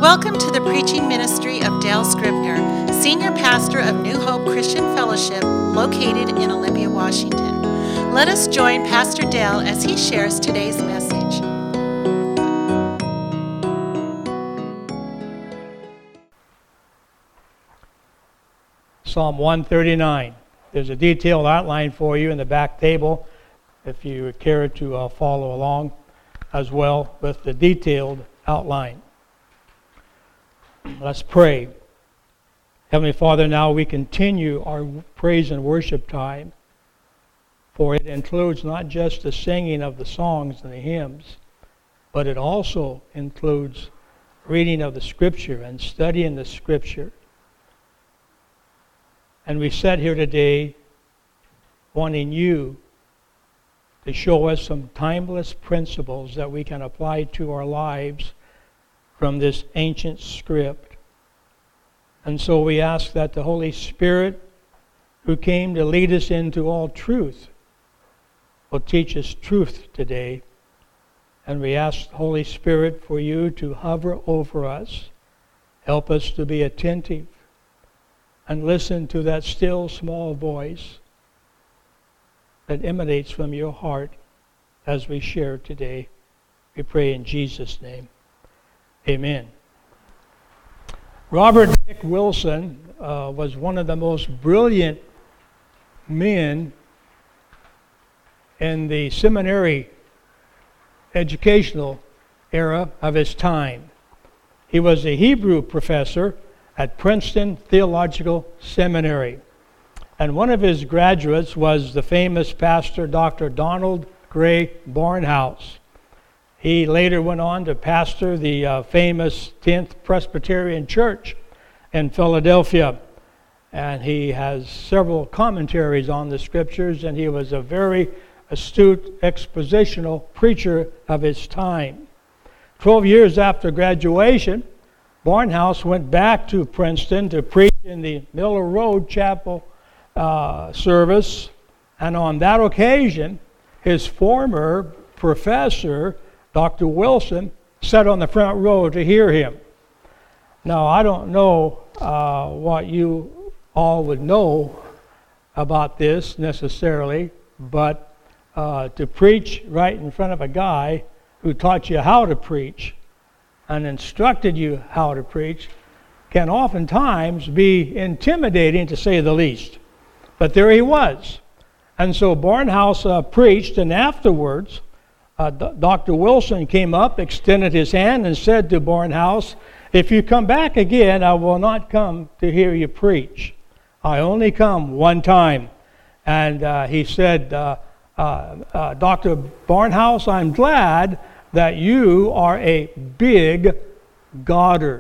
Welcome to the preaching ministry of Dale Scribner, Senior Pastor of New Hope Christian Fellowship, located in Olympia, Washington. Let us join Pastor Dale as he shares today's message. Psalm 139. There's a detailed outline for you in the back table if you care to follow along as well with the detailed outline. Let's pray. Heavenly Father, now we continue our praise and worship time, for it includes not just the singing of the songs and the hymns, but it also includes reading of the Scripture and studying the Scripture. And we sat here today wanting you to show us some timeless principles that we can apply to our lives from this ancient script. And so we ask that the Holy Spirit, who came to lead us into all truth, will teach us truth today. And we ask the Holy Spirit for you to hover over us, help us to be attentive, and listen to that still small voice that emanates from your heart as we share today. We pray in Jesus' name. Amen. Robert Dick Wilson was one of the most brilliant men in the seminary educational era of his time. He was a Hebrew professor at Princeton Theological Seminary. And one of his graduates was the famous pastor, Dr. Donald Gray Barnhouse. He later went on to pastor the famous 10th Presbyterian Church in Philadelphia. And he has several commentaries on the Scriptures, and he was a very astute expositional preacher of his time. 12 years after graduation, Barnhouse went back to Princeton to preach in the Miller Road Chapel service, and on that occasion, his former professor, Dr. Wilson, sat on the front row to hear him. Now, I don't know what you all would know about this necessarily, but to preach right in front of a guy who taught you how to preach and instructed you how to preach can oftentimes be intimidating, to say the least. But there he was. And so Barnhouse preached, and afterwards, Dr. Wilson came up, extended his hand, and said to Barnhouse, "If you come back again, I will not come to hear you preach. I only come one time." And he said, "Dr. Barnhouse, I'm glad that you are a big Goddard.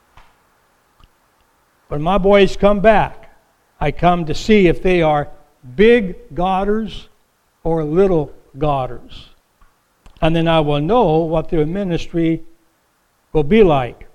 When my boys come back, I come to see if they are big Goddards or little Goddards. And then I will know what their ministry will be like."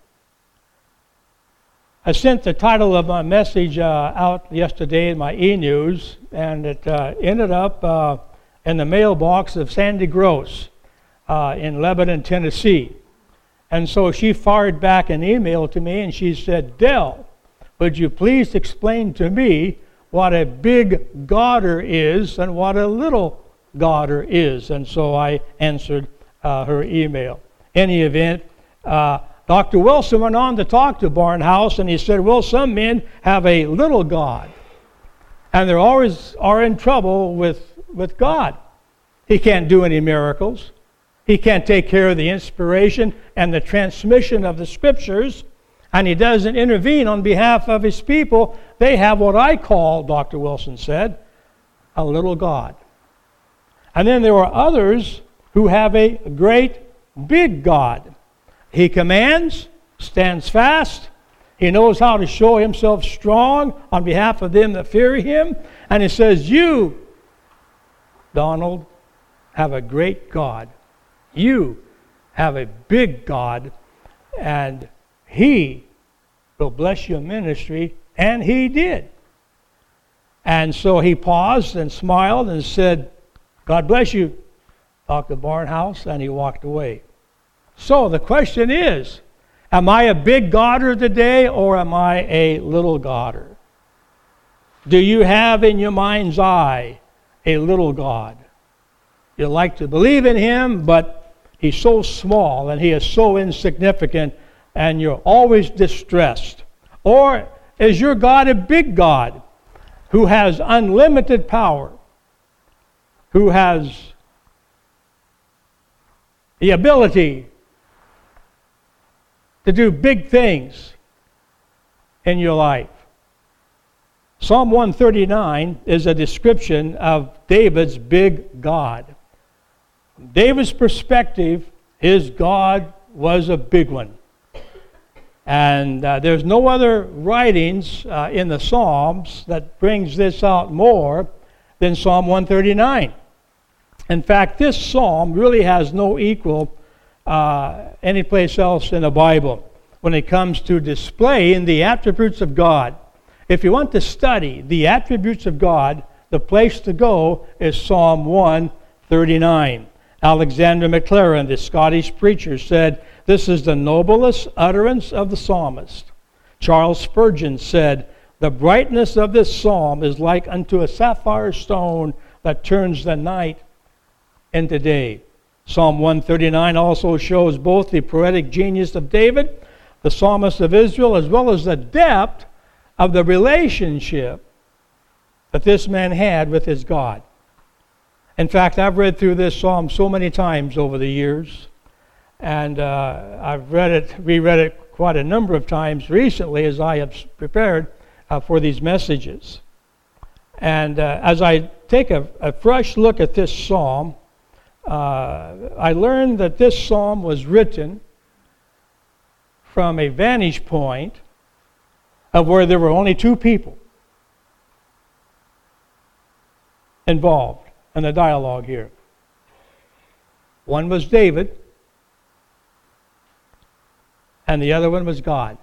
I sent the title of my message out yesterday in my e-news, and it ended up in the mailbox of Sandy Gross in Lebanon, Tennessee. And so she fired back an email to me, and she said, "Dell, would you please explain to me what a big Goddard is and what a little Goddard is?" And so I answered her email. In any event, Dr. Wilson went on to talk to Barnhouse, and he said, "Well, some men have a little God, and they always are in trouble with God. He can't do any miracles. He can't take care of the inspiration and the transmission of the Scriptures, and he doesn't intervene on behalf of his people. They have what I call," Dr. Wilson said, "a little God. And then there are others who have a great big God. He commands, stands fast. He knows how to show himself strong on behalf of them that fear him. And he says, you, Donald, have a great God. You have a big God, and he will bless your ministry." And he did. And so he paused and smiled and said, "God bless you, Dr. Barnhouse," and he walked away. So the question is, Am I a big Godder today, or am I a little Godder? Do you have in your mind's eye a little God? You like to believe in Him, but He's so small and He is so insignificant, and you're always distressed. Or is your God a big God who has unlimited power, who has the ability to do big things in your life? Psalm 139 is a description of David's big God. From David's perspective, his God was a big one. And there's no other writings in the Psalms that brings this out more than Psalm 139. In fact, this psalm really has no equal anyplace else in the Bible when it comes to displaying the attributes of God. If you want to study the attributes of God, the place to go is Psalm 139. Alexander MacLaren, the Scottish preacher, said, "This is the noblest utterance of the psalmist." Charles Spurgeon said, "The brightness of this psalm is like unto a sapphire stone that turns the night into day." Psalm 139 also shows both the poetic genius of David, the psalmist of Israel, as well as the depth of the relationship that this man had with his God. In fact, I've read through this psalm so many times over the years, and I've reread it quite a number of times recently as I have prepared for these messages. And as I take a fresh look at this psalm, I learned that this psalm was written from a vantage point of where there were only two people involved in the dialogue here. One was David, and the other one was God.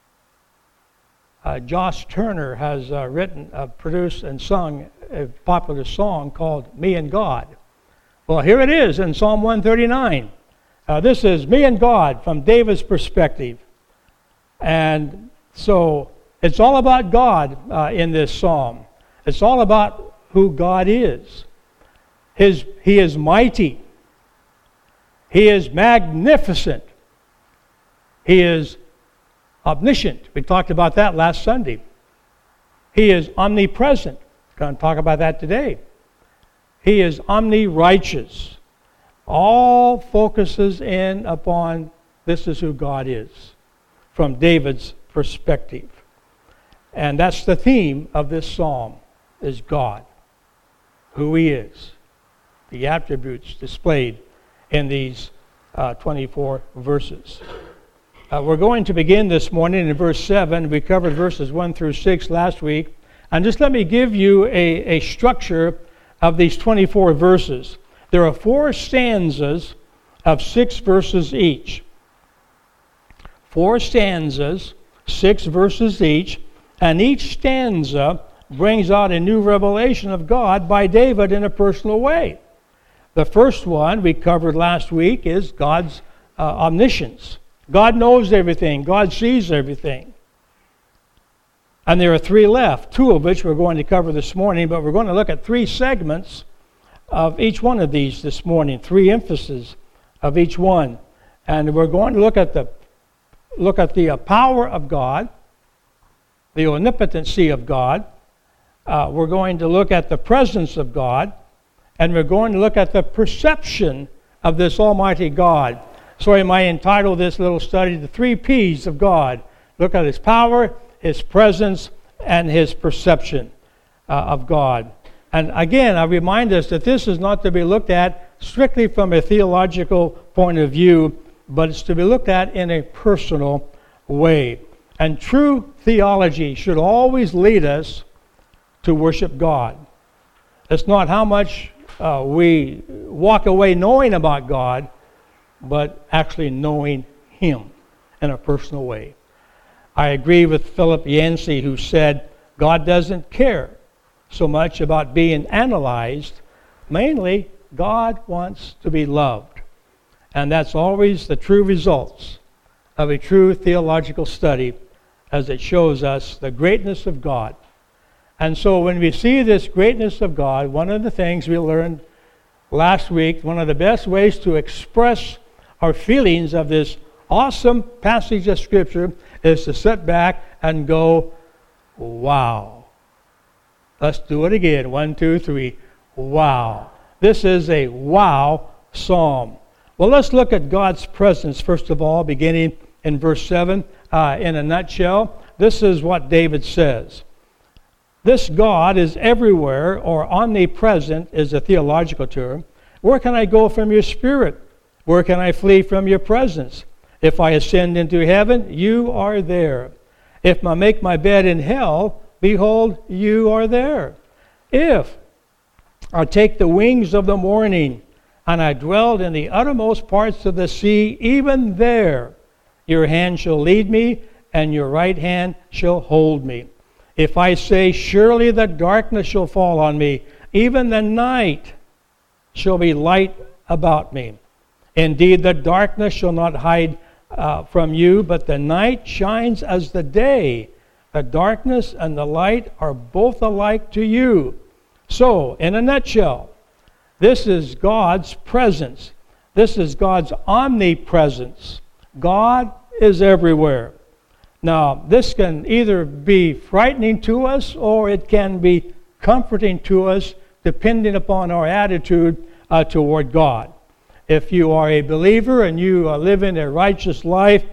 Josh Turner has produced and sung a popular song called "Me and God." Well, here it is in Psalm 139. This is me and God from David's perspective. And so it's all about God in this psalm. It's all about who God is. He is mighty. He is magnificent. He is omniscient. We talked about that last Sunday. He is omnipresent. We're going to talk about that today. He is omni-righteous. All focuses in upon this is who God is from David's perspective. And that's the theme of this psalm, is God, who He is, the attributes displayed in these 24 verses. We're going to begin this morning in verse 7. We covered verses 1 through 6 last week. And just let me give you a structure of these 24 verses. There are 4 stanzas of 6 verses each. 4 stanzas, 6 verses each, and each stanza brings out a new revelation of God by David in a personal way. The first one we covered last week is God's omniscience. God knows everything. God sees everything. And there are 3 left, 2 of which we're going to cover this morning, but we're going to look at 3 segments of each one of these this morning, 3 emphases of each one. And we're going to look at the power of God, the omnipotency of God. We're going to look at the presence of God, and we're going to look at the perception of this Almighty God. So I might entitle this little study, The 3 P's of God. Look at His power, His presence, and His perception of God. And again, I remind us that this is not to be looked at strictly from a theological point of view, but it's to be looked at in a personal way. And true theology should always lead us to worship God. It's not how much we walk away knowing about God, but actually knowing Him in a personal way. I agree with Philip Yancey, who said, God doesn't care so much about being analyzed. Mainly, God wants to be loved. And that's always the true results of a true theological study as it shows us the greatness of God. And so when we see this greatness of God, one of the things we learned last week, one of the best ways to express our feelings of this awesome passage of Scripture is to sit back and go, wow. Let's do it again. 1, 2, 3. Wow. This is a wow psalm. Well, let's look at God's presence, first of all, beginning in verse 7. In a nutshell, this is what David says. This God is everywhere, or omnipresent is a theological term. Where can I go from your spirit? Where can I flee from your presence? If I ascend into heaven, you are there. If I make my bed in hell, behold, you are there. If I take the wings of the morning, and I dwell in the uttermost parts of the sea, even there your hand shall lead me, and your right hand shall hold me. If I say, surely the darkness shall fall on me, even the night shall be light about me. Indeed, the darkness shall not hide from you, but the night shines as the day. The darkness and the light are both alike to you. So, in a nutshell, this is God's presence. This is God's omnipresence. God is everywhere. Now, this can either be frightening to us or it can be comforting to us depending upon our attitude toward God. If you are a believer and you are living a righteous life,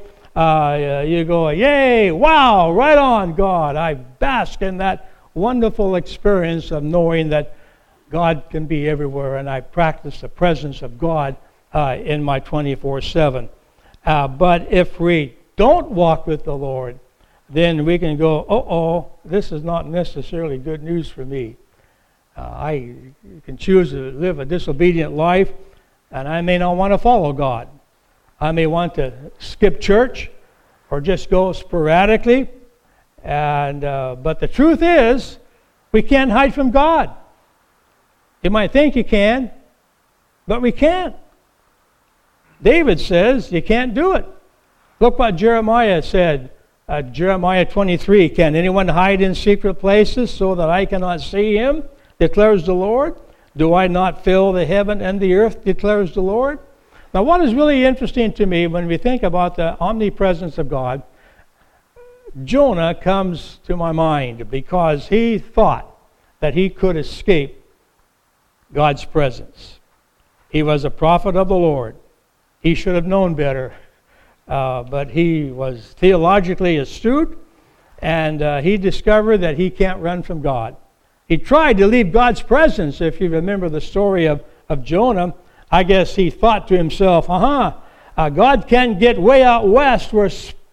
you go, yay, wow, right on, God. I bask in that wonderful experience of knowing that God can be everywhere, and I practice the presence of God in my 24/7. But if we don't walk with the Lord, then we can go, this is not necessarily good news for me. I can choose to live a disobedient life, and I may not want to follow God. I may want to skip church or just go sporadically. But the truth is, we can't hide from God. You might think you can, but we can't. David says you can't do it. Look what Jeremiah said, Jeremiah 23, can anyone hide in secret places so that I cannot see him, declares the Lord? Do I not fill the heaven and the earth, declares the Lord? Now, what is really interesting to me when we think about the omnipresence of God, Jonah comes to my mind because he thought that he could escape God's presence. He was a prophet of the Lord. He should have known better. But he was theologically astute, and he discovered that he can't run from God. He tried to leave God's presence. If you remember the story of Jonah, I guess he thought to himself, God can't get way out west where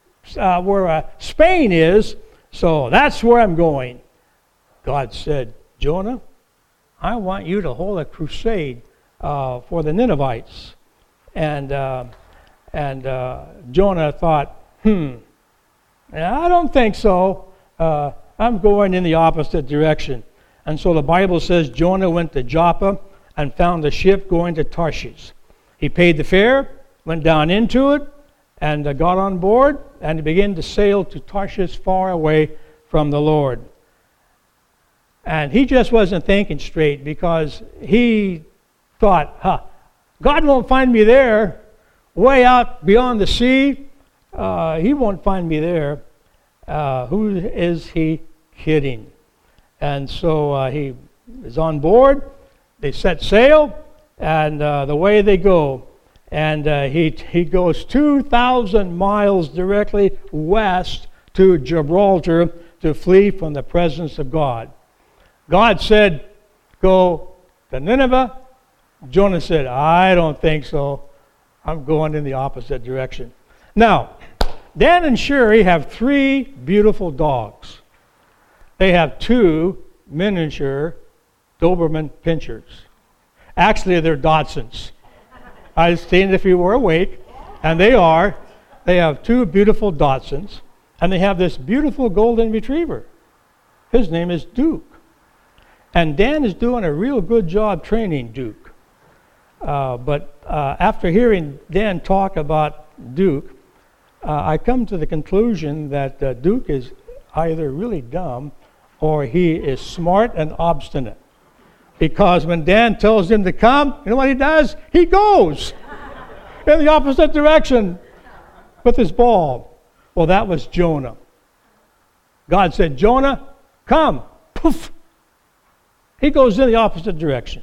Spain is, so that's where I'm going. God said, Jonah, I want you to hold a crusade for the Ninevites. And Jonah thought, I don't think so. I'm going in the opposite direction. And so the Bible says Jonah went to Joppa and found a ship going to Tarshish. He paid the fare, went down into it, and got on board, and began to sail to Tarshish far away from the Lord. And he just wasn't thinking straight because he thought, God won't find me there. Way out beyond the sea, he won't find me there. Who is he kidding? And so he is on board. They set sail, and the way they go. And he goes 2,000 miles directly west to Gibraltar to flee from the presence of God. God said, go to Nineveh. Jonah said, I don't think so. I'm going in the opposite direction. Now, Dan and Sherry have 3 beautiful dogs. They have 2 miniature Doberman Pinschers. Actually, they're Dachshunds. I was saying if you were awake, and they are. They have 2 beautiful Dachshunds, and they have this beautiful golden retriever. His name is Duke. And Dan is doing a real good job training Duke. But after hearing Dan talk about Duke, I come to the conclusion that Duke is either really dumb or he is smart and obstinate. Because when Dan tells him to come, you know what he does? He goes in the opposite direction with his ball. Well, that was Jonah. God said, Jonah, come. Poof. He goes in the opposite direction.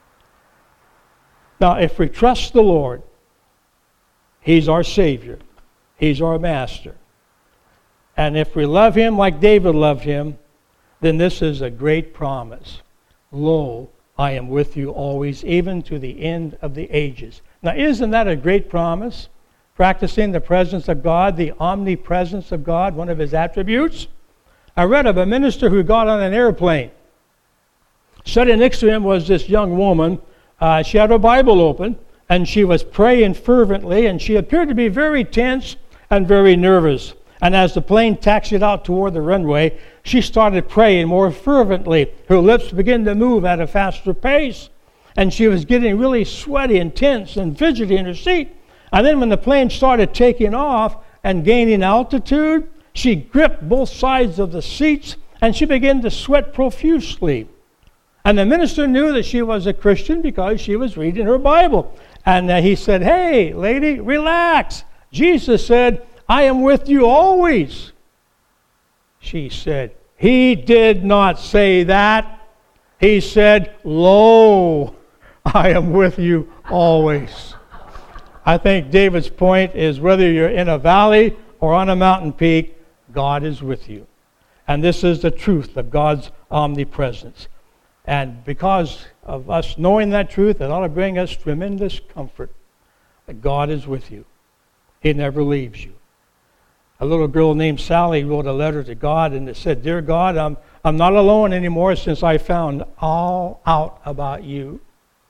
Now, if we trust the Lord, He's our Savior. He's our Master. And if we love Him like David loved Him, then this is a great promise. Lo, I am with you always, even to the end of the ages. Now, isn't that a great promise? Practicing the presence of God, the omnipresence of God, one of His attributes. I read of a minister who got on an airplane. Sitting next to him was this young woman. She had her Bible open, and she was praying fervently, and she appeared to be very tense and very nervous. And as the plane taxied out toward the runway, she started praying more fervently. Her lips began to move at a faster pace, and she was getting really sweaty and tense and fidgety in her seat. And then when the plane started taking off and gaining altitude, she gripped both sides of the seats, and she began to sweat profusely. And the minister knew that she was a Christian because she was reading her Bible. And he said, hey, lady, relax. Jesus said, I am with you always. She said, He did not say that. He said, lo, I am with you always. I think David's point is whether you're in a valley or on a mountain peak, God is with you. And this is the truth of God's omnipresence. And because of us knowing that truth, it ought to bring us tremendous comfort that God is with you. He never leaves you. A little girl named Sally wrote a letter to God, and it said, Dear God, I'm not alone anymore since I found all out about you.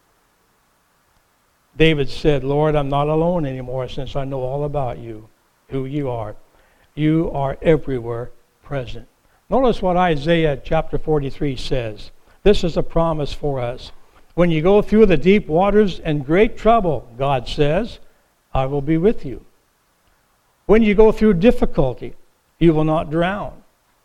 David said, Lord, I'm not alone anymore since I know all about you, who you are. You are everywhere present. Notice what Isaiah chapter 43 says. This is a promise for us. When you go through the deep waters and great trouble, God says, I will be with you. When you go through difficulty, you will not drown.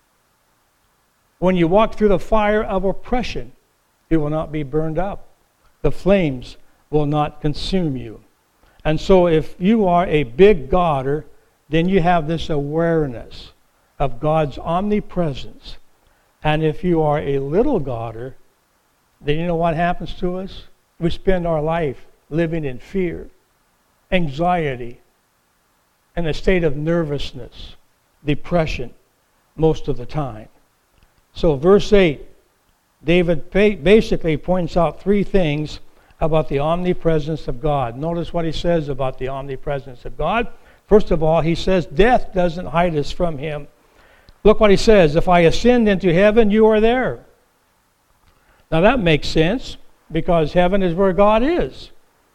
When you walk through the fire of oppression, you will not be burned up. The flames will not consume you. And so if you are a big Godder, then you have this awareness of God's omnipresence. And if you are a little Godder, then you know what happens to us? We spend our life living in fear, anxiety, and a state of nervousness, depression, most of the time. So verse 8, David basically points out three things about the omnipresence of God. Notice what he says about the omnipresence of God. First of all, he says death doesn't hide us from Him. Look what he says, if I ascend into heaven, you are there. Now that makes sense, because heaven is where God is.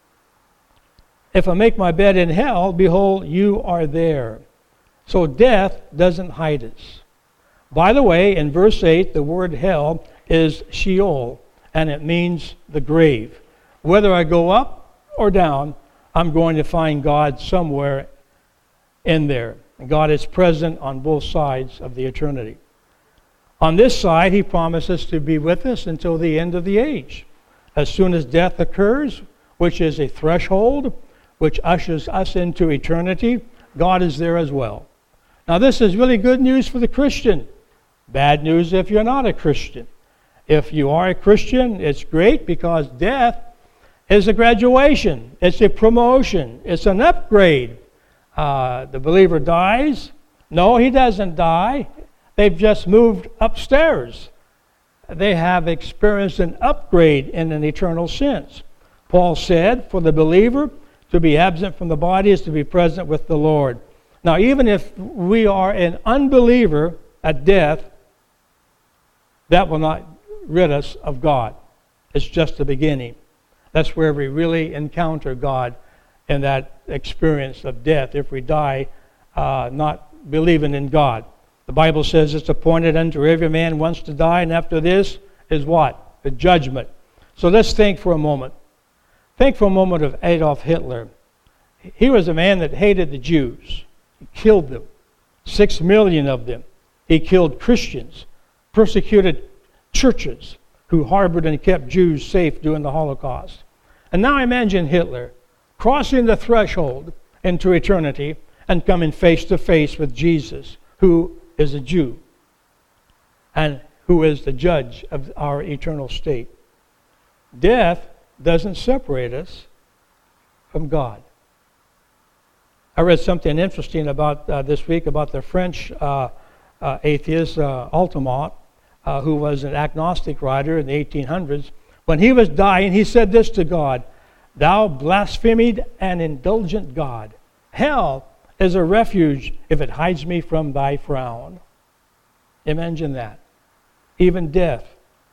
If I make my bed in hell, behold, you are there. So death doesn't hide us. By the way, in verse 8, the word hell is Sheol, and it means the grave. Whether I go up or down, I'm going to find God somewhere in there. And God is present on both sides of the eternity. On this side, He promises to be with us until the end of the age. As soon as death occurs, which is a threshold, which ushers us into eternity, God is there as well. Now this is really good news for the Christian. Bad news if you're not a Christian. If you are a Christian, it's great because death is a graduation. It's a promotion. It's an upgrade. The believer dies. No, he doesn't die. They've just moved upstairs. They have experienced an upgrade in an eternal sense. Paul said, for the believer, to be absent from the body is to be present with the Lord. Now, even if we are an unbeliever at death, that will not rid us of God. It's just the beginning. That's where we really encounter God in that experience of death, if we die not believing in God. The Bible says it's appointed unto every man once to die, and after this is what? The judgment. So let's think for a moment. Think for a moment of Adolf Hitler. He was a man that hated the Jews. He killed them, 6 million of them. He killed Christians, persecuted churches who harbored and kept Jews safe during the Holocaust. And now imagine Hitler crossing the threshold into eternity and coming face to face with Jesus, who is a Jew and who is the judge of our eternal state. Death doesn't separate us from God. I read something interesting about this week about the French atheist Altamont, who was an agnostic writer in the 1800s. When he was dying, he said this to God: "Thou blasphemed and indulgent God, hell is a refuge if it hides me from thy frown." Imagine that. Even death,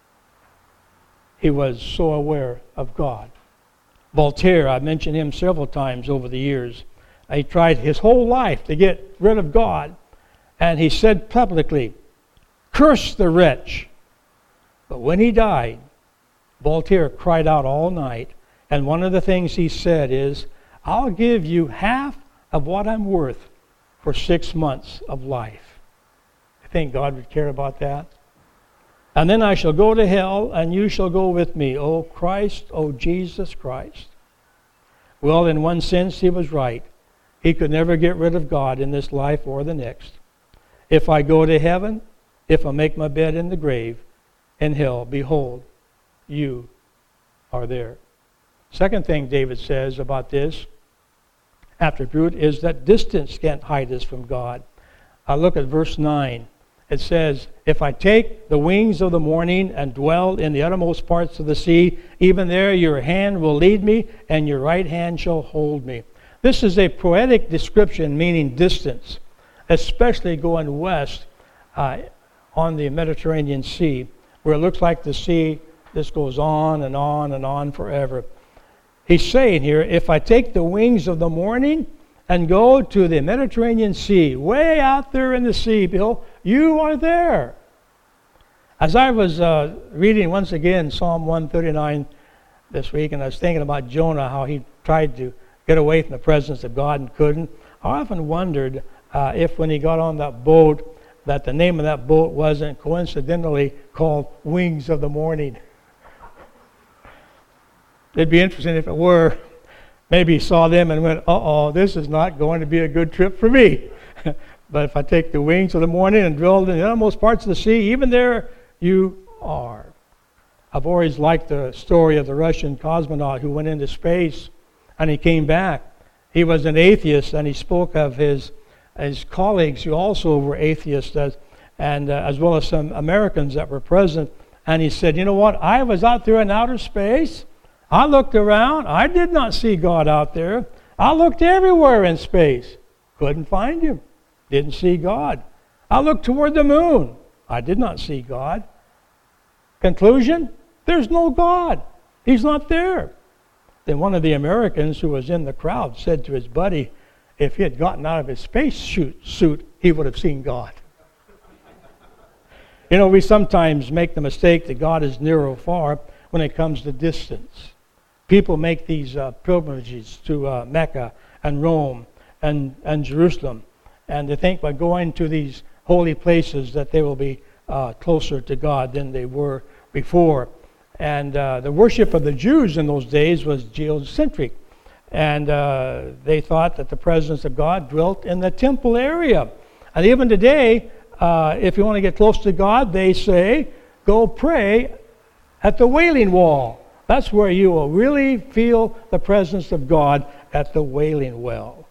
he was so aware of God. Voltaire, I've mentioned him several times over the years. He tried his whole life to get rid of God, and he said publicly, "Curse the wretch." But when he died, Voltaire cried out all night, and one of the things he said is, "I'll give you half of what I'm worth for 6 months of life." I think God would care about that. "And then I shall go to hell, and you shall go with me, O Christ, O Jesus Christ." Well, in one sense, he was right. He could never get rid of God in this life or the next. If I go to heaven, if I make my bed in the grave, in hell, behold, you are there. Second thing David says about this attribute is that distance can't hide us from God. Look at verse 9. It says, "If I take the wings of the morning and dwell in the uttermost parts of the sea, even there your hand will lead me, and your right hand shall hold me." This is a poetic description meaning distance, especially going west on the Mediterranean Sea, where it looks like the sea just goes on and on and on forever. He's saying here, if I take the wings of the morning and go to the Mediterranean Sea, way out there in the sea, Bill, you are there. As I was reading once again Psalm 139 this week, and I was thinking about Jonah, how he tried to get away from the presence of God and couldn't, I often wondered if when he got on that boat, that the name of that boat wasn't coincidentally called Wings of the Morning. It'd be interesting if it were. Maybe he saw them and went, uh-oh, this is not going to be a good trip for me. But if I take the wings of the morning and drill in the uttermost parts of the sea, even there you are. I've always liked the story of the Russian cosmonaut who went into space and he came back. He was an atheist, and he spoke of his colleagues who also were atheists, as well as some Americans that were present. And he said, "You know what? I was out there in outer space. I looked around. I did not see God out there. I looked everywhere in space. Couldn't find him. Didn't see God. I looked toward the moon. I did not see God." Conclusion? There's no God. He's not there. Then one of the Americans who was in the crowd said to his buddy, if he had gotten out of his space suit, he would have seen God. You know, we sometimes make the mistake that God is near or far when it comes to distance. People make these pilgrimages to Mecca and Rome and Jerusalem, and they think by going to these holy places that they will be closer to God than they were before. And the worship of the Jews in those days was geocentric. And they thought that the presence of God dwelt in the temple area. And even today, if you want to get close to God, they say, go pray at the Wailing Wall. That's where you will really feel the presence of God, at the Wailing Wall.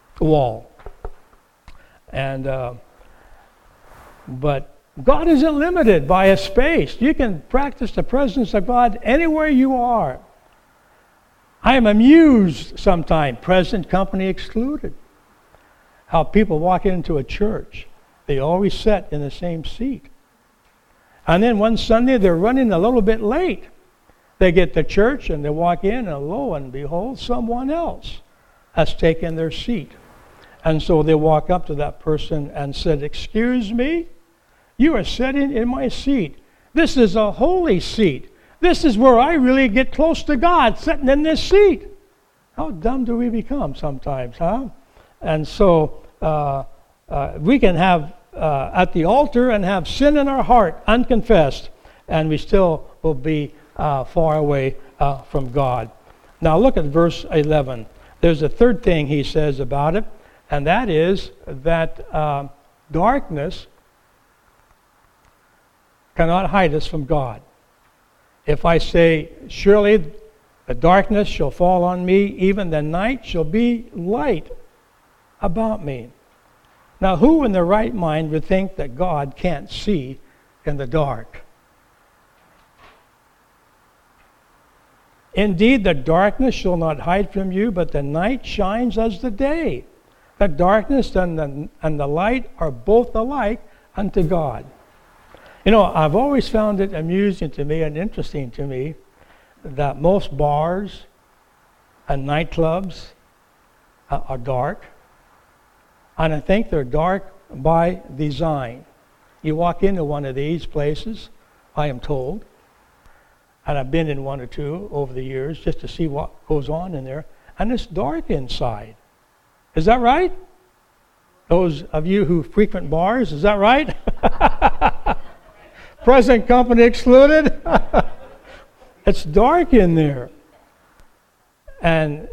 And but God isn't limited by a space. You can practice the presence of God anywhere you are. I am amused sometimes, present company excluded, how people walk into a church. They always sit in the same seat. And then one Sunday they're running a little bit late. They get to church and they walk in, and lo and behold, someone else has taken their seat. And so they walk up to that person and said, "Excuse me, you are sitting in my seat. This is a holy seat. This is where I really get close to God, sitting in this seat." How dumb do we become sometimes, huh? And so we can have at the altar and have sin in our heart unconfessed, and we still will be far away from God. Now look at verse 11. There's a third thing he says about it, and that is that darkness cannot hide us from God. If I say, surely the darkness shall fall on me, even the night shall be light about me. Now, who in their right mind would think that God can't see in the dark? Indeed, the darkness shall not hide from you, but the night shines as the day. The darkness and the light are both alike unto God. You know, I've always found it amusing to me and interesting to me that most bars and nightclubs are dark. And I think they're dark by design. You walk into one of these places, I am told, and I've been in one or two over the years just to see what goes on in there, and it's dark inside. Is that right? Those of you who frequent bars, is that right? Present company excluded. It's dark in there. And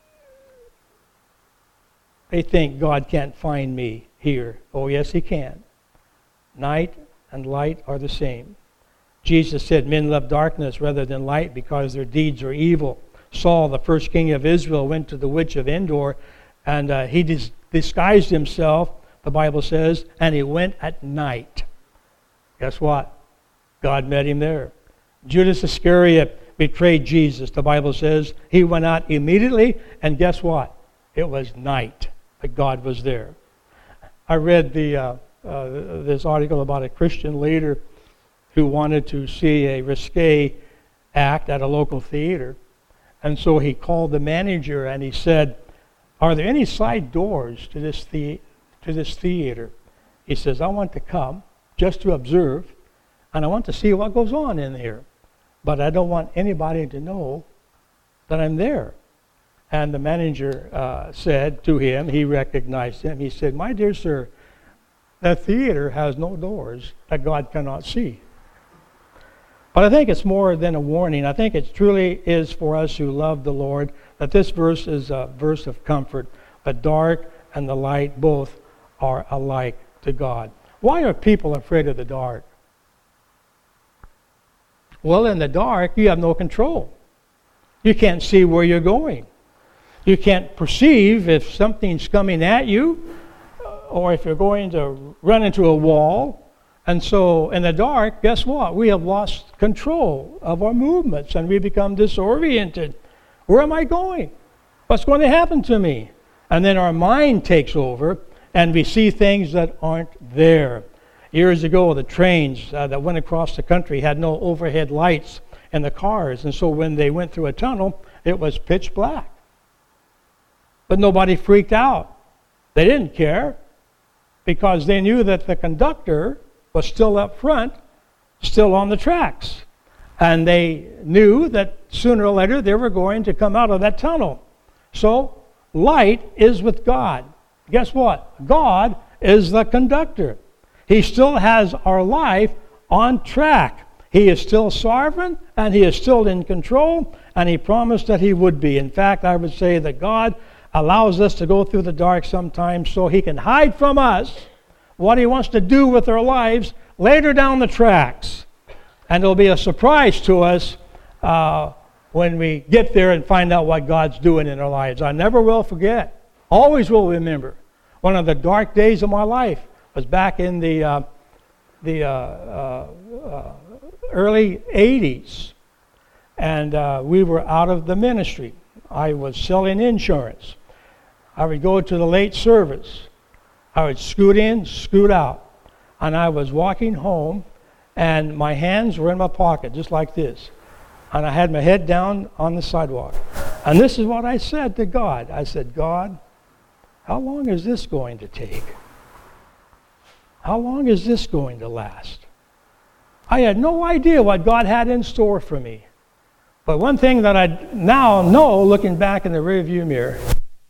they think God can't find me here. Oh, yes, he can. Night and light are the same. Jesus said men love darkness rather than light because their deeds are evil. Saul, the first king of Israel, went to the witch of Endor, and he disguised himself, the Bible says, and he went at night. Guess what? God met him there. Judas Iscariot betrayed Jesus. The Bible says he went out immediately, and guess what? It was night, but God was there. I read this article about a Christian leader who wanted to see a risque act at a local theater, and so he called the manager and he said, "Are there any side doors to this theater?" He says, "I want to come just to observe, and I want to see what goes on in here. But I don't want anybody to know that I'm there." And the manager said to him, he recognized him, he said, "My dear sir, that theater has no doors that God cannot see." But I think it's more than a warning. I think it truly is for us who love the Lord that this verse is a verse of comfort. The dark and the light both are alike to God. Why are people afraid of the dark? Well, in the dark, you have no control. You can't see where you're going. You can't perceive if something's coming at you or if you're going to run into a wall. And so in the dark, guess what? We have lost control of our movements and we become disoriented. Where am I going? What's going to happen to me? And then our mind takes over and we see things that aren't there. Years ago, the trains that went across the country had no overhead lights in the cars. And so when they went through a tunnel, it was pitch black. But nobody freaked out. They didn't care because they knew that the conductor was still up front, still on the tracks. And they knew that sooner or later they were going to come out of that tunnel. So light is with God. Guess what? God is the conductor. He still has our life on track. He is still sovereign and he is still in control, and he promised that he would be. In fact, I would say that God allows us to go through the dark sometimes so he can hide from us what he wants to do with our lives later down the tracks. And it'll be a surprise to us when we get there and find out what God's doing in our lives. I never will forget, always will remember, one of the dark days of my life was back in the early 80s. And we were out of the ministry. I was selling insurance. I would go to the late service. I would scoot in, scoot out. And I was walking home, and my hands were in my pocket, just like this. And I had my head down on the sidewalk. And this is what I said to God. I said, "God, how long is this going to take? How long is this going to last?" I had no idea what God had in store for me. But one thing that I now know, looking back in the rearview mirror,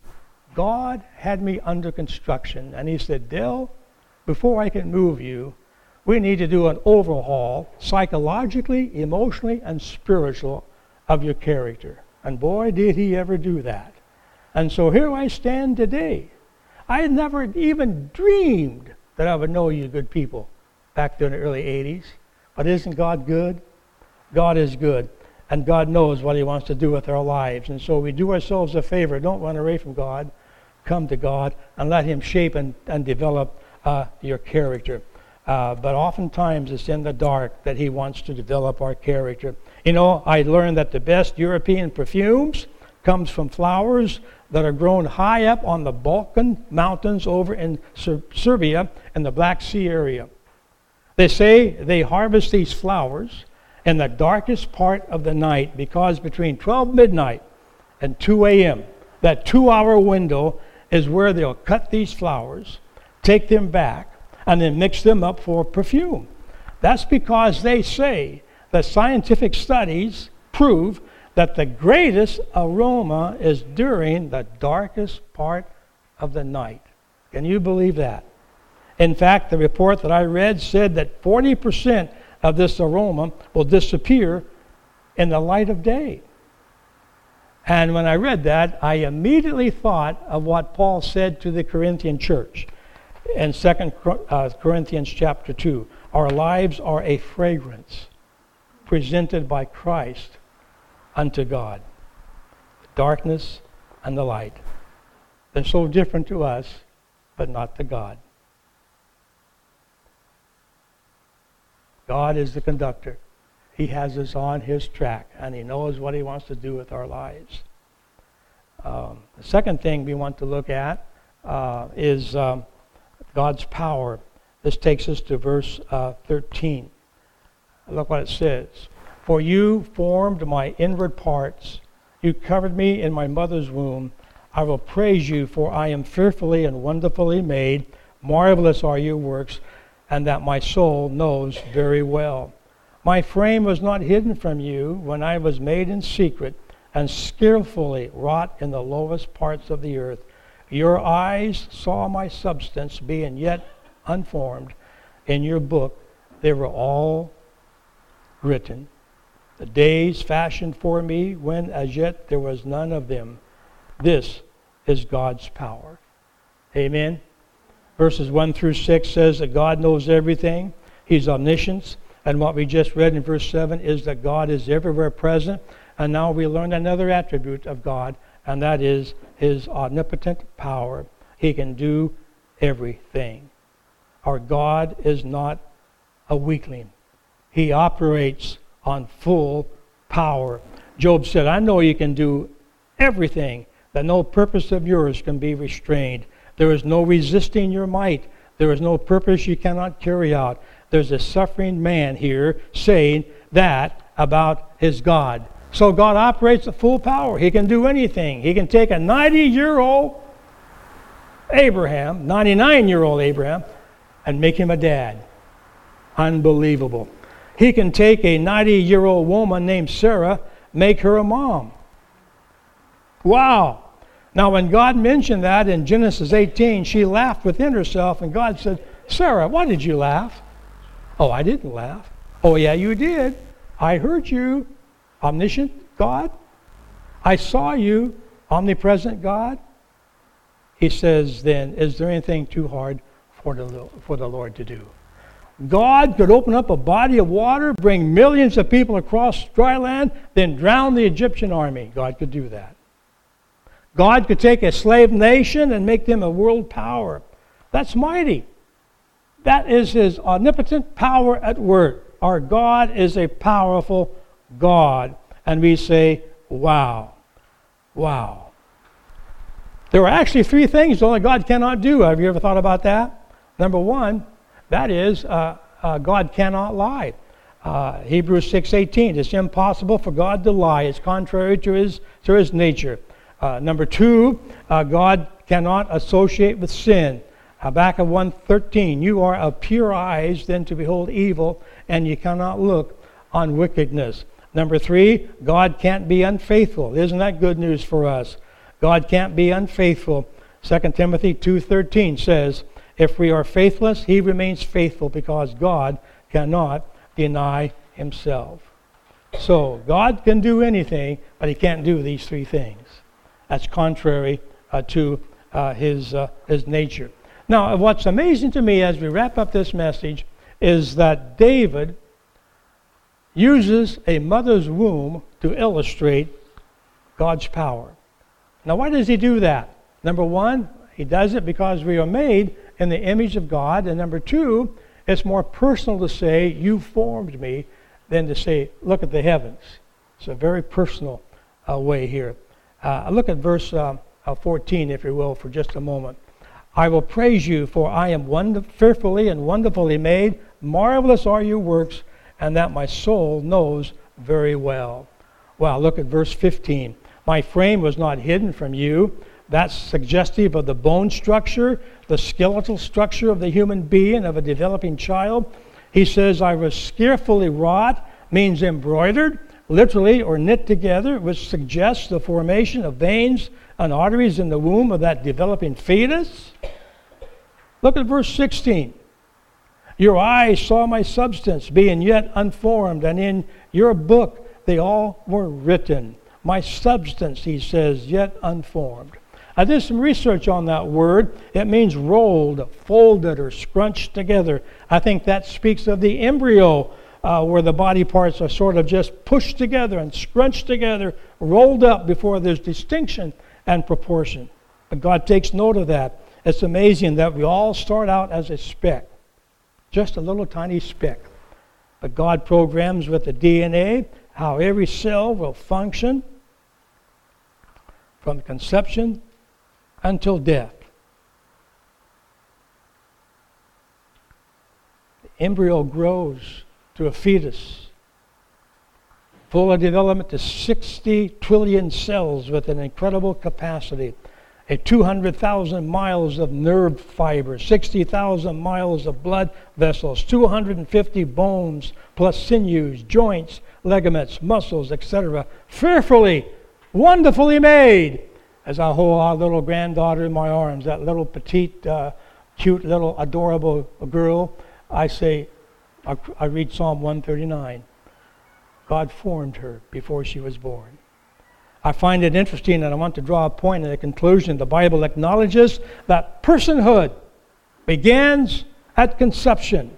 God had me under construction, and he said, Dale, before I can move you, we need to do an overhaul, psychologically, emotionally, and spiritual, of your character. And boy, did he ever do that. And so here I stand today. I had never even dreamed that I would know you good people back there in the early 80s. But isn't God good? God is good. And God knows what he wants to do with our lives. And so we do ourselves a favor. Don't run away from God. Come to God and let him shape and develop your character. But oftentimes it's in the dark that he wants to develop our character. You know, I learned that the best European perfumes comes from flowers that are grown high up on the Balkan mountains over in Serbia and the Black Sea area. They say they harvest these flowers in the darkest part of the night, because between 12 midnight and 2 a.m., that 2-hour window is where they'll cut these flowers, take them back, and then mix them up for perfume. That's because they say that scientific studies prove that the greatest aroma is during the darkest part of the night. Can you believe that? In fact, the report that I read said that 40% of this aroma will disappear in the light of day. And when I read that, I immediately thought of what Paul said to the Corinthian church in 2 Corinthians chapter 2. Our lives are a fragrance presented by Christ unto God. The darkness and the light. They're so different to us, but not to God. God is the conductor. He has us on his track, and he knows what he wants to do with our lives. The second thing we want to look at is God's power. This takes us to verse 13. Look what it says. For you formed my inward parts. You covered me in my mother's womb. I will praise you, for I am fearfully and wonderfully made. Marvelous are your works, and that my soul knows very well. My frame was not hidden from you when I was made in secret and skillfully wrought in the lowest parts of the earth. Your eyes saw my substance being yet unformed. In your book they were all written, the days fashioned for me when as yet there was none of them. This is God's power. Amen. Verses 1 through 6 says that God knows everything. He's omniscient. And what we just read in verse 7 is that God is everywhere present. And now we learn another attribute of God, and that is his omnipotent power. He can do everything. Our God is not a weakling. He operates on full power. Job said, I know you can do everything, that no purpose of yours can be restrained. There is no resisting your might. There is no purpose you cannot carry out. There's a suffering man here saying that about his God. So God operates at full power. He can do anything. He can take a 90-year-old Abraham, 99-year-old Abraham, and make him a dad. Unbelievable. He can take a 90-year-old woman named Sarah, make her a mom. Wow. Now, when God mentioned that in Genesis 18, she laughed within herself, and God said, Sarah, why did you laugh? Oh, I didn't laugh. Oh, yeah, you did. I heard you, omniscient God. I saw you, omnipresent God. He says then, is there anything too hard for the Lord to do? God could open up a body of water, bring millions of people across dry land, then drown the Egyptian army. God could do that. God could take a slave nation and make them a world power. That's mighty. That is his omnipotent power at work. Our God is a powerful God. And we say, wow. Wow. There are actually 3 things only God cannot do. Have you ever thought about that? Number 1, that is, God cannot lie. Hebrews 6:18, it's impossible for God to lie. It's contrary to his nature. Number 2, God cannot associate with sin. Habakkuk 1:13, you are of pure eyes than to behold evil, and you cannot look on wickedness. Number 3, God can't be unfaithful. Isn't that good news for us? God can't be unfaithful. 2 Timothy 2:13 says, if we are faithless, he remains faithful because God cannot deny himself. So God can do anything, but he can't do these three things. That's contrary to his nature. Now, what's amazing to me as we wrap up this message is that David uses a mother's womb to illustrate God's power. Now, why does he do that? Number one, he does it because we are made in the image of God. And number two, it's more personal to say, you formed me, than to say, look at the heavens. It's a very personal way here. Look at verse 14, if you will, for just a moment. I will praise you, for I am fearfully and wonderfully made. Marvelous are your works, and that my soul knows very well. Well, look at verse 15. My frame was not hidden from you. That's suggestive of the bone structure, the skeletal structure of the human being, of a developing child. He says, I was skillfully wrought, means embroidered, literally, or knit together, which suggests the formation of veins and arteries in the womb of that developing fetus. Look at verse 16. Your eyes saw my substance, being yet unformed, and in your book they all were written. My substance, he says, yet unformed. I did some research on that word. It means rolled, folded, or scrunched together. I think that speaks of the embryo, where the body parts are sort of just pushed together and scrunched together, rolled up before there's distinction and proportion. But God takes note of that. It's amazing that we all start out as a speck, just a little tiny speck. But God programs with the DNA how every cell will function from conception until death. The embryo grows to a fetus, full of development to 60 trillion cells with an incredible capacity, 200,000 miles of nerve fibers, 60,000 miles of blood vessels, 250 bones, plus sinews, joints, ligaments, muscles, etc. Fearfully, wonderfully made. As I hold our little granddaughter in my arms, that little petite, cute, little adorable girl, I say, I read Psalm 139. God formed her before she was born. I find it interesting, and I want to draw a point in the conclusion. The Bible acknowledges that personhood begins at conception.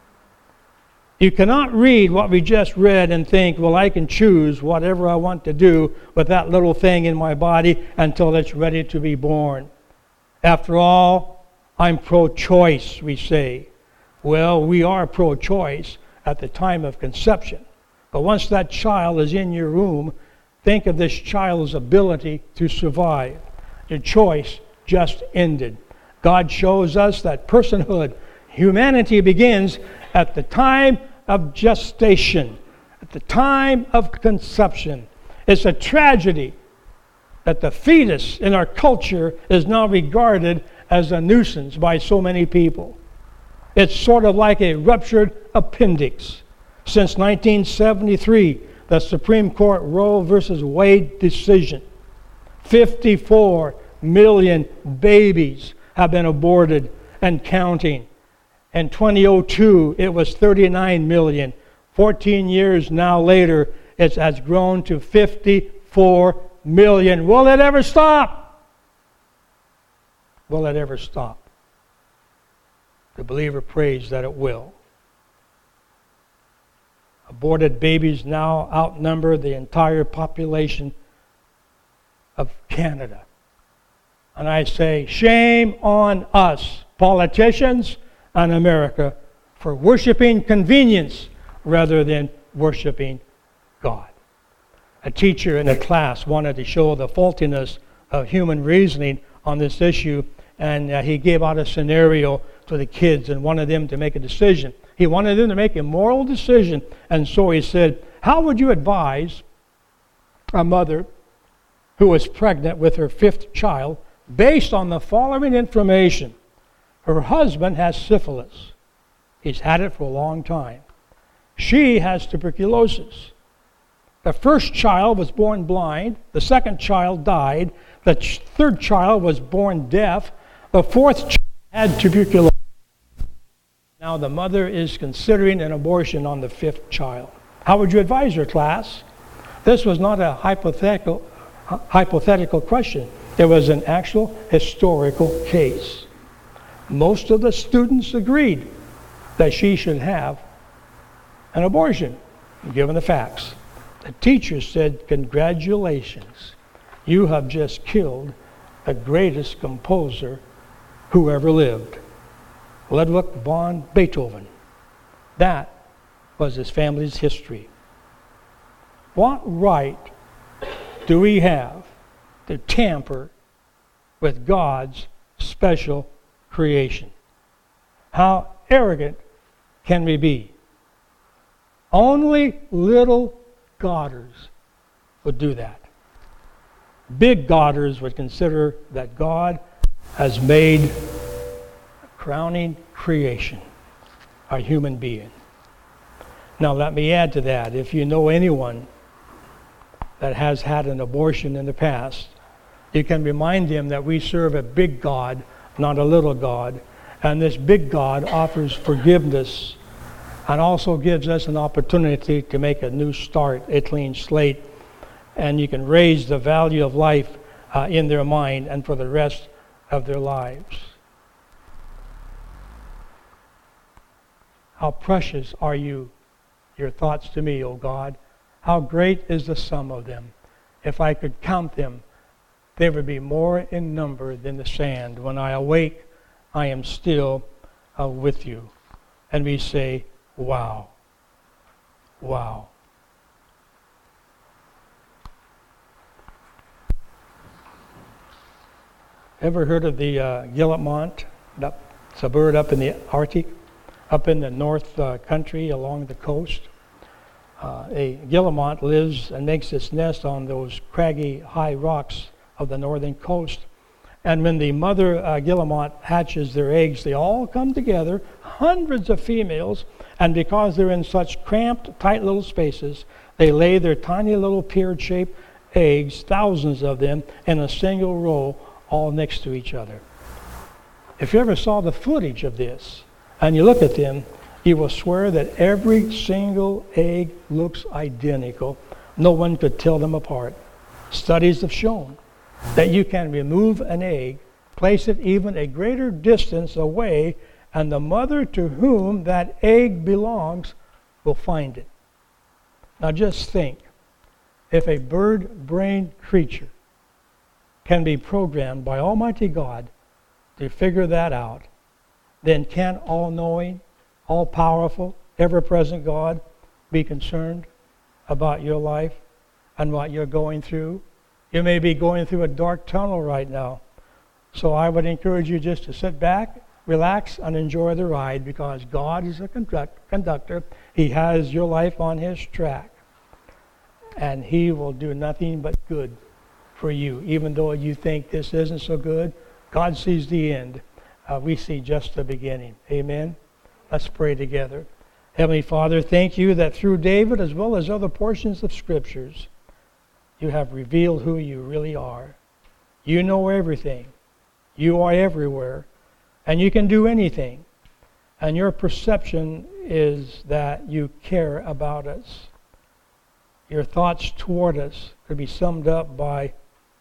You cannot read what we just read and think, well, I can choose whatever I want to do with that little thing in my body until it's ready to be born. After all, I'm pro-choice, we say. Well, we are pro-choice at the time of conception. But once that child is in your womb, think of this child's ability to survive. Your choice just ended. God shows us that personhood, humanity begins at the time of gestation, at the time of conception. It's a tragedy that the fetus in our culture is now regarded as a nuisance by so many people. It's sort of like a ruptured appendix. Since 1973, the Supreme Court Roe versus Wade decision, 54 million babies have been aborted and counting. In 2002, it was 39 million. 14 years now later, it has grown to 54 million. Will it ever stop? Will it ever stop? The believer prays that it will. Aborted babies now outnumber the entire population of Canada. And I say, shame on us, politicians and America, for worshiping convenience rather than worshiping God. A teacher in a class wanted to show the faultiness of human reasoning on this issue, and he gave out a scenario to the kids and wanted them to make a decision. He wanted them to make a moral decision, and so he said, how would you advise a mother who was pregnant with her 5th child based on the following information? Her husband has syphilis. He's had it for a long time. She has tuberculosis. The first child was born blind. The second child died. The third child was born deaf. The fourth child had tuberculosis. Now the mother is considering an abortion on the fifth child. How would you advise your class? This was not a hypothetical question. It was an actual historical case. Most of the students agreed that she should have an abortion, given the facts. The teacher said, "Congratulations, you have just killed the greatest composer who ever lived, Ludwig van Beethoven." That was his family's history. What right do we have to tamper with God's special creation? How arrogant can we be? Only little Godders would do that. Big Godders would consider that God has made a crowning creation, a human being. Now let me add to that. If you know anyone that has had an abortion in the past, you can remind them that we serve a big God, not a little God. And this big God offers forgiveness and also gives us an opportunity to make a new start, a clean slate. And you can raise the value of life in their mind and for the rest of their lives. How precious are you, your thoughts to me, O God. How great is the sum of them. If I could count them, they would be more in number than the sand. When I awake, I am still with you. And we say, wow. Wow. Ever heard of the guillemot? It's a bird up in the Arctic, up in the north country along the coast. A guillemot lives and makes its nest on those craggy high rocks of the northern coast. And when the mother guillemot hatches their eggs, they all come together, hundreds of females, and because they're in such cramped, tight little spaces, they lay their tiny little pear-shaped eggs, thousands of them, in a single row, all next to each other. If you ever saw the footage of this, and you look at them, you will swear that every single egg looks identical. No one could tell them apart. Studies have shown that you can remove an egg, place it even a greater distance away, and the mother to whom that egg belongs will find it. Now just think, if a bird-brained creature can be programmed by Almighty God to figure that out, then can all-knowing, all-powerful, ever-present God be concerned about your life and what you're going through? You may be going through a dark tunnel right now. So I would encourage you just to sit back, relax, and enjoy the ride, because God is a conductor. He has your life on His track. And He will do nothing but good for you. Even though you think this isn't so good, God sees the end. We see just the beginning. Amen? Let's pray together. Heavenly Father, thank you that through David, as well as other portions of Scriptures, you have revealed who you really are. You know everything. You are everywhere. And you can do anything. And your perception is that you care about us. Your thoughts toward us could be summed up by,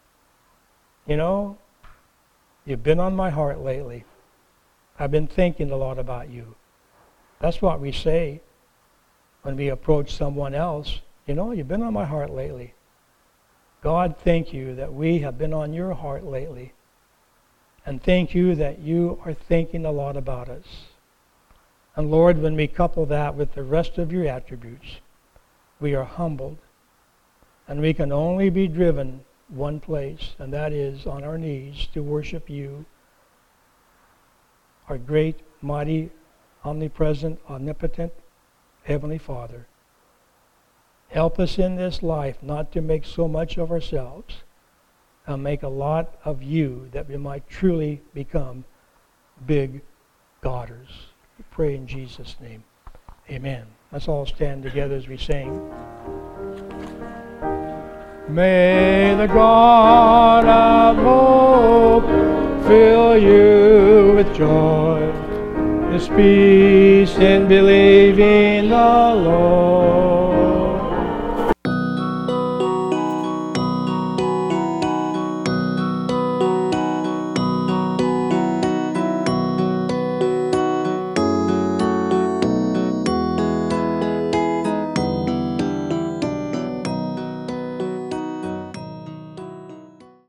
you've been on my heart lately. I've been thinking a lot about you. That's what we say when we approach someone else. You've been on my heart lately. God, thank you that we have been on your heart lately. And thank you that you are thinking a lot about us. And Lord, when we couple that with the rest of your attributes, we are humbled. And we can only be driven one place, and that is on our knees to worship you, our great, mighty, omnipresent, omnipotent Heavenly Father. Help us in this life not to make so much of ourselves and make a lot of you, that we might truly become big Godders. We pray in Jesus' name. Amen. Let's all stand together as we sing. May the God of hope fill you with joy, His peace in believing the Lord.